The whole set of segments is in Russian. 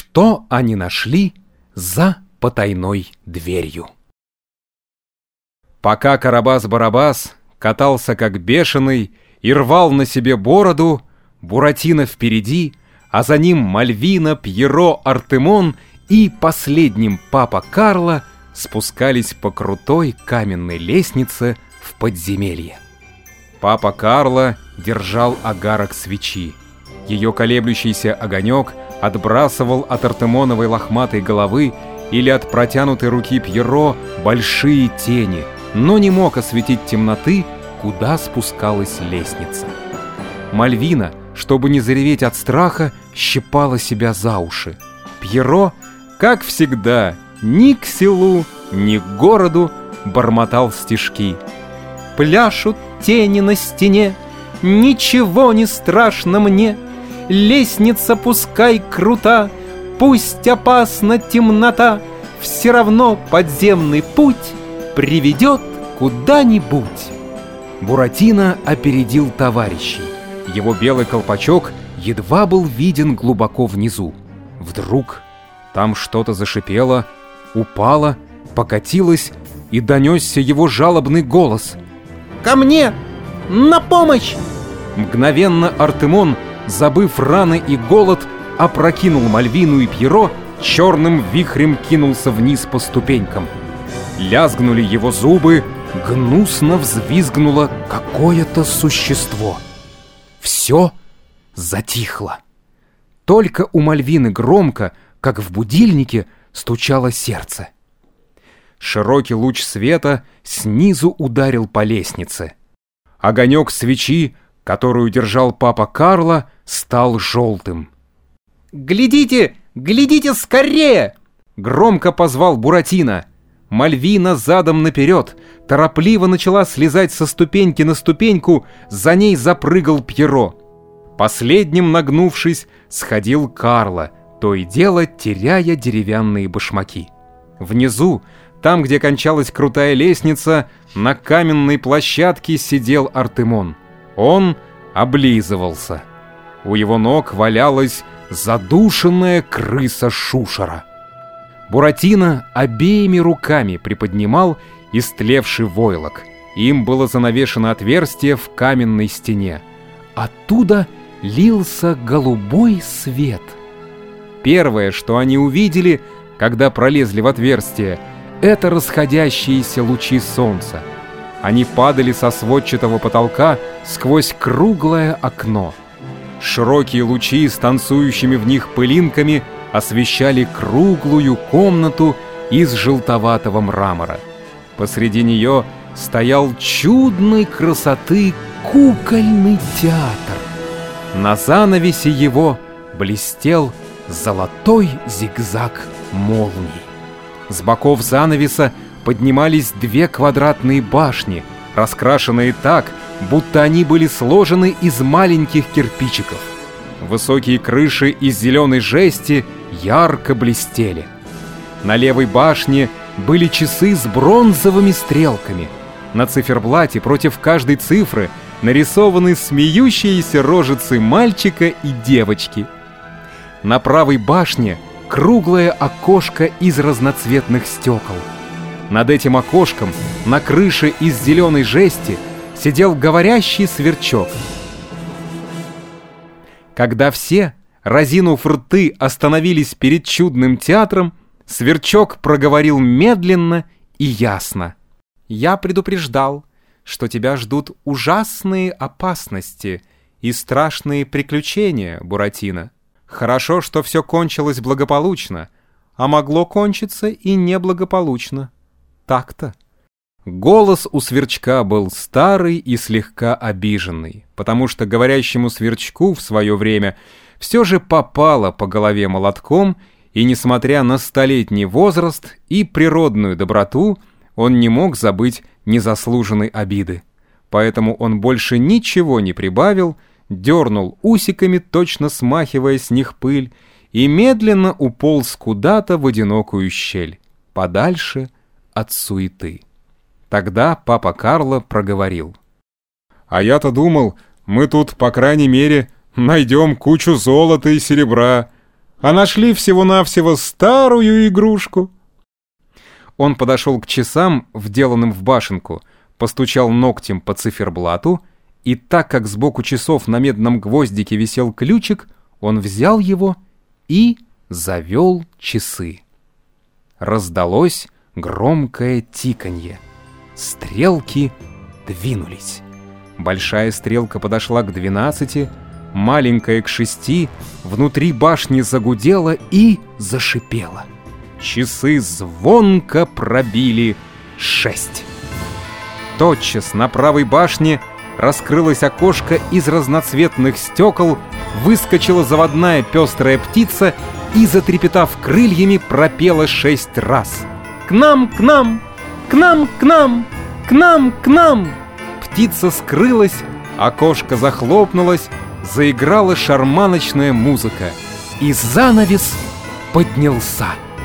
что они нашли за потайной дверью. Пока Карабас-Барабас катался как бешеный и рвал на себе бороду, Буратино впереди, а за ним Мальвина, Пьеро, Артемон и последним папа Карло спускались по крутой каменной лестнице в подземелье. Папа Карло держал огарок свечи. Ее колеблющийся огонек отбрасывал от Артемоновой лохматой головы или от протянутой руки Пьеро большие тени, но не мог осветить темноты, куда спускалась лестница. Мальвина, чтобы не зареветь от страха, щипала себя за уши. Пьеро, как всегда, ни к селу, ни к городу, бормотал стишки. «Пляшут тени на стене, ничего не страшно мне, лестница пускай крута, пусть опасна темнота, все равно подземный путь приведет куда-нибудь». Буратино опередил товарищей. Его белый колпачок едва был виден глубоко внизу. Вдруг там что-то зашипело, упало, покатилось, и донесся его жалобный голос. «Ко мне! На помощь!» Мгновенно Артемон, забыв раны и голод, опрокинул Мальвину и Пьеро, черным вихрем кинулся вниз по ступенькам. Лязгнули его зубы, гнусно взвизгнуло какое-то существо. Все затихло. Только у Мальвины громко, как в будильнике, стучало сердце. Широкий луч света снизу ударил по лестнице. Огонек свечи, которую держал папа Карло, стал желтым. «Глядите! Глядите скорее!» Громко позвал Буратино. Мальвина задом наперед торопливо начала слезать со ступеньки на ступеньку, за ней запрыгал Пьеро. Последним, нагнувшись, сходил Карло, то и дело теряя деревянные башмаки. Внизу, там, где кончалась крутая лестница, на каменной площадке сидел Артемон. Он облизывался. У его ног валялась задушенная крыса Шушера. Буратино обеими руками приподнимал истлевший войлок. Им было занавешено отверстие в каменной стене. Оттуда лился голубой свет. Первое, что они увидели, когда пролезли в отверстие, это расходящиеся лучи солнца. Они падали со сводчатого потолка сквозь круглое окно. Широкие лучи с танцующими в них пылинками освещали круглую комнату из желтоватого мрамора. Посреди нее стоял чудной красоты кукольный театр. На занавесе его блестел золотой зигзаг молний. С боков занавеса поднимались две квадратные башни, раскрашенные так, будто они были сложены из маленьких кирпичиков. Высокие крыши из зеленой жести ярко блестели. На левой башне были часы с бронзовыми стрелками. На циферблате против каждой цифры нарисованы смеющиеся рожицы мальчика и девочки. На правой башне круглое окошко из разноцветных стекол. Над этим окошком на крыше из зеленой жести сидел говорящий сверчок. Когда все, разинув рты, остановились перед чудным театром, сверчок проговорил медленно и ясно. «Я предупреждал, что тебя ждут ужасные опасности и страшные приключения, Буратино. Хорошо, что все кончилось благополучно, а могло кончиться и неблагополучно. Так-то». Голос у сверчка был старый и слегка обиженный, потому что говорящему сверчку в свое время все же попало по голове молотком, и, несмотря на столетний возраст и природную доброту, он не мог забыть незаслуженной обиды. Поэтому он больше ничего не прибавил, дернул усиками, точно смахивая с них пыль, и медленно уполз куда-то в одинокую щель, подальше от суеты. Тогда папа Карло проговорил. «А я-то думал, мы тут, по крайней мере, найдем кучу золота и серебра, а нашли всего-навсего старую игрушку». Он подошел к часам, вделанным в башенку, постучал ногтем по циферблату, и так как сбоку часов на медном гвоздике висел ключик, он взял его и завел часы. Раздалось громкое тиканье. Стрелки двинулись. Большая стрелка подошла к 12, маленькая к 6, внутри башни загудела и зашипела. Часы звонко пробили 6. Тотчас на правой башне раскрылось окошко из разноцветных стекол, выскочила заводная пестрая птица и, затрепетав крыльями, пропела 6 раз. «К нам, к нам! К нам, к нам! К нам, к нам!» Птица скрылась, окошко захлопнулось, заиграла шарманочная музыка, и занавес поднялся.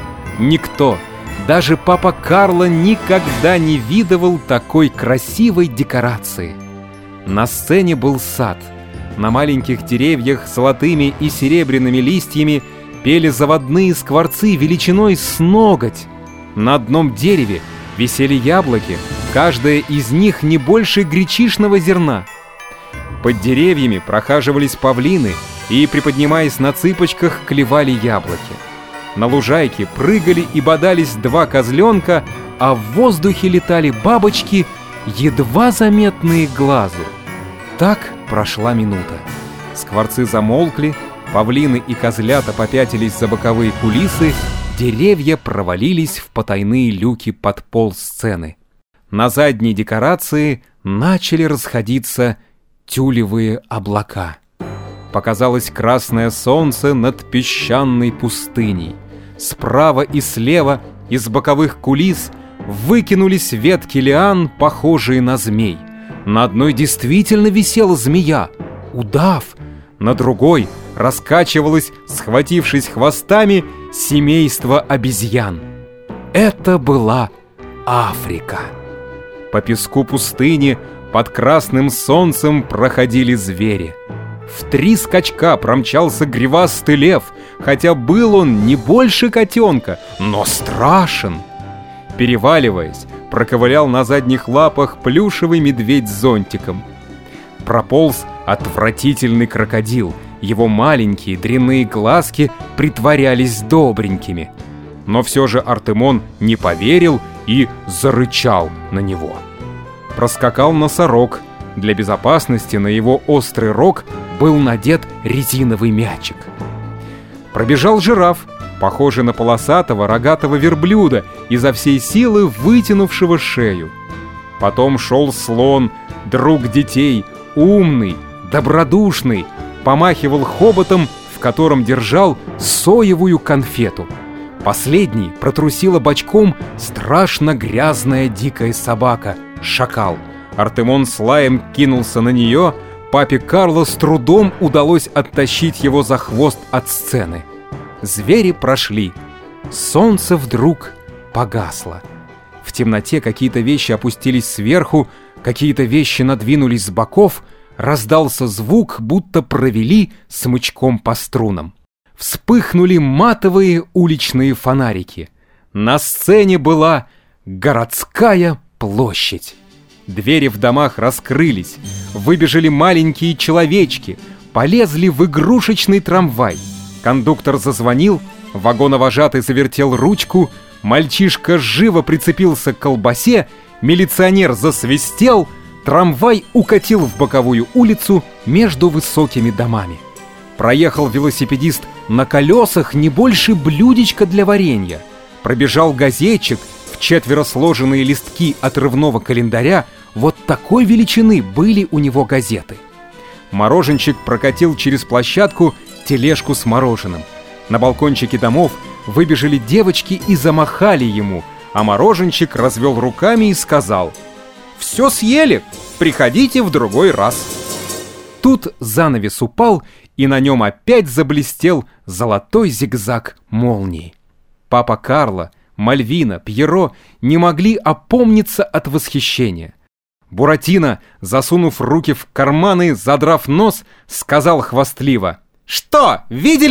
Никто, даже папа Карло, никогда не видывал такой красивой декорации. На сцене был сад. На маленьких деревьях с золотыми и серебряными листьями пели заводные скворцы величиной с ноготь. На одном дереве висели яблоки, каждая из них не больше гречишного зерна. Под деревьями прохаживались павлины и, приподнимаясь на цыпочках, клевали яблоки. На лужайке прыгали и бодались 2 козленка, а в воздухе летали бабочки, едва заметные глазу. Так прошла минута. Скворцы замолкли, павлины и козлята попятились за боковые кулисы, деревья провалились в потайные люки под пол сцены. На задней декорации начали расходиться тюлевые облака. Показалось красное солнце над песчаной пустыней. Справа и слева из боковых кулис выкинулись ветки лиан, похожие на змей. На одной действительно висела змея, удав, на другой раскачивалось, схватившись хвостами, семейство обезьян. Это была Африка. По песку пустыни под красным солнцем проходили звери. В 3 скачка промчался гривастый лев, хотя был он не больше котенка, но страшен. Переваливаясь, проковылял на задних лапах плюшевый медведь с зонтиком. Прополз отвратительный крокодил, его маленькие дрянные глазки притворялись добренькими. Но все же Артемон не поверил и зарычал на него. Проскакал носорог. Для безопасности на его острый рог был надет резиновый мячик. Пробежал жираф, похожий на полосатого рогатого верблюда, изо всей силы вытянувшего шею. Потом шел слон, друг детей, умный, добродушный, помахивал хоботом, в котором держал соевую конфету. Последней протрусила бочком страшно грязная дикая собака — шакал. Артемон с лаем кинулся на нее, папе Карло с трудом удалось оттащить его за хвост от сцены. Звери прошли. Солнце вдруг погасло. В темноте какие-то вещи опустились сверху, какие-то вещи надвинулись с боков, раздался звук, будто провели смычком по струнам. Вспыхнули матовые уличные фонарики. На сцене была городская площадь. Двери в домах раскрылись, выбежали маленькие человечки, полезли в игрушечный трамвай. Кондуктор зазвонил, вагоновожатый завертел ручку, мальчишка живо прицепился к колбасе, милиционер засвистел, трамвай укатил в боковую улицу между высокими домами. Проехал велосипедист на колесах не больше блюдечка для варенья. Пробежал газетчик, вчетверо сложенные листки отрывного календаря, вот такой величины были у него газеты. Мороженщик прокатил через площадку тележку с мороженым. На балкончике домов выбежали девочки и замахали ему, а мороженщик развел руками и сказал: «Все съели, приходите в другой раз». Тут занавес упал, и на нем опять заблестел золотой зигзаг молнии. Папа Карло, Мальвина, Пьеро не могли опомниться от восхищения. Буратино, засунув руки в карманы, задрав нос, сказал хвастливо: «Что, видели?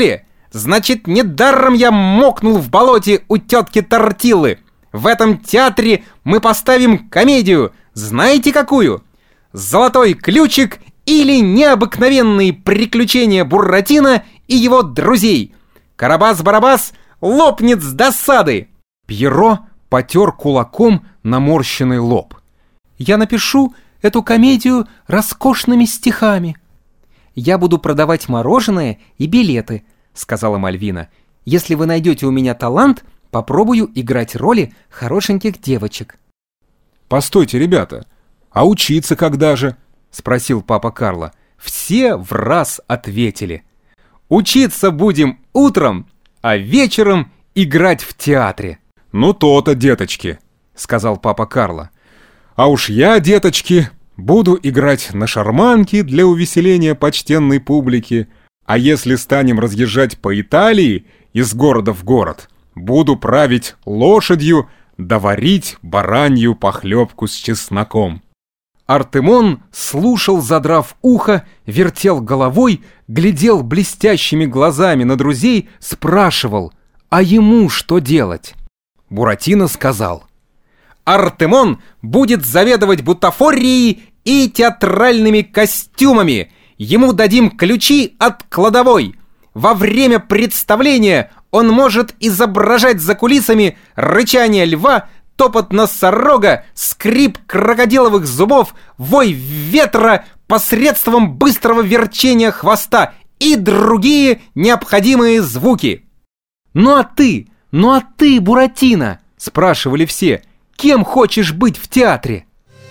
Значит, недаром я мокнул в болоте у тетки Тортилы. В этом театре мы поставим комедию. Знаете какую? «Золотой ключик» или «Необыкновенные приключения Буратино и его друзей». Карабас-Барабас лопнет с досады. Пьеро потер кулаком наморщенный лоб. Я напишу эту комедию роскошными стихами. Я буду продавать мороженое и билеты, сказала Мальвина. Если вы найдете у меня талант, попробую играть роли хорошеньких девочек. Постойте, ребята, а учиться когда же? Спросил папа Карло. Все враз ответили. Учиться будем утром, а вечером играть в театре. Ну то-то, деточки, сказал папа Карло. А уж я, деточки, буду играть на шарманке для увеселения почтенной публики, а если станем разъезжать по Италии из города в город, буду править лошадью да варить баранью похлебку с чесноком. Артемон слушал, задрав ухо, вертел головой, глядел блестящими глазами на друзей, спрашивал, а ему что делать? Буратино сказал: «Артемон будет заведовать бутафорией и театральными костюмами. Ему дадим ключи от кладовой. Во время представления он может изображать за кулисами рычание льва, топот носорога, скрип крокодиловых зубов, вой ветра посредством быстрого верчения хвоста и другие необходимые звуки». «Ну а ты, Буратино?» — спрашивали все. «Кем хочешь быть в театре?»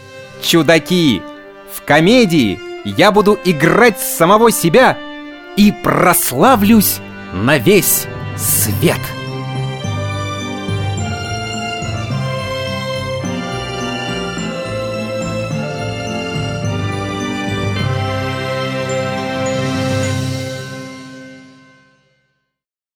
«Чудаки! В комедии я буду играть самого себя и прославлюсь на весь свет!»